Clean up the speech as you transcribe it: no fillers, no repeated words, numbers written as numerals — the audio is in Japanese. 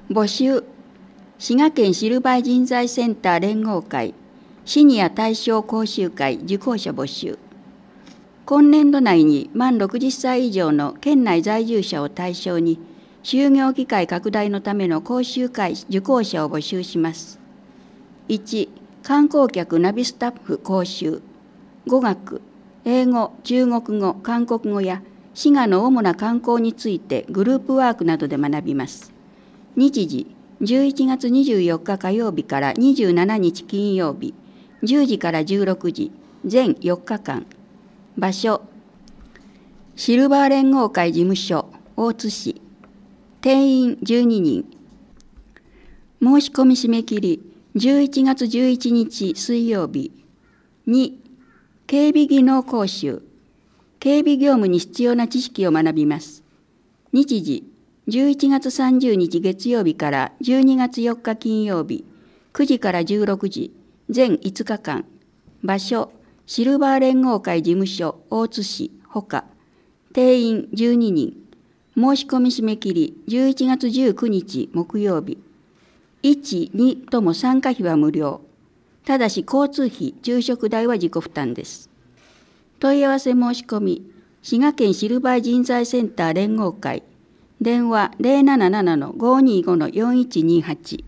募集。滋賀県シルバー人材センター連合会シニア対象講習会受講者募集。今年度内に満60歳以上の県内在住者を対象に就業機会拡大のための講習会受講者を募集します。1、観光客ナビスタッフ講習。語学、英語、中国語、韓国語や滋賀の主な観光についてグループワークなどで学びます。日時、11月24日火曜日から27日金曜日、10時から16時、全4日間。場所、シルバー連合会事務所、大津市。定員12人。申し込み締め切り、11月11日水曜日。2、警備技能講習。警備業務に必要な知識を学びます。日時、11月30日月曜日から12月4日金曜日、9時から16時、全5日間。場所、シルバー連合会事務所、大津市、ほか。定員12人。申し込み締め切り、11月19日木曜日。1、2とも参加費は無料。ただし交通費、昼食代は自己負担です。問い合わせ申し込み、滋賀県シルバー人材センター連合会。電話 077-525-4128